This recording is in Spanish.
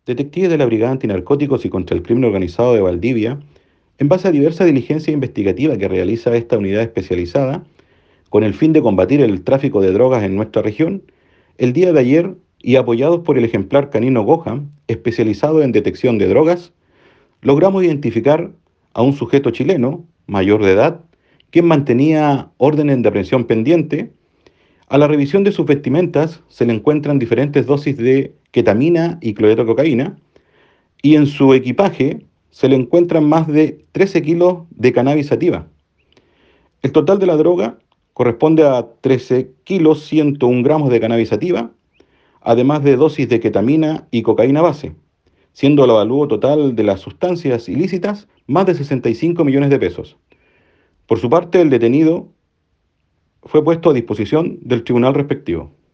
Detectives de la Brigada Antinarcóticos y contra el Crimen Organizado de Valdivia, en base a diversa diligencia investigativa que realiza esta unidad especializada, con el fin de combatir el tráfico de drogas en nuestra región, el día de ayer, y apoyados por el ejemplar canino Goja, especializado en detección de drogas, logramos identificar a un sujeto chileno, mayor de edad, quien mantenía órdenes de aprehensión pendiente. A la revisión de sus vestimentas se le encuentran diferentes dosis de ketamina y cloreto de cocaína, y en su equipaje se le encuentran más de 13 kilos de cannabis sativa. El total de la droga corresponde a 13 kilos 101 gramos de cannabis sativa, además de dosis de ketamina y cocaína base, siendo el avalúo total de las sustancias ilícitas más de 65 millones de pesos. Por su parte, el detenido fue puesto a disposición del tribunal respectivo.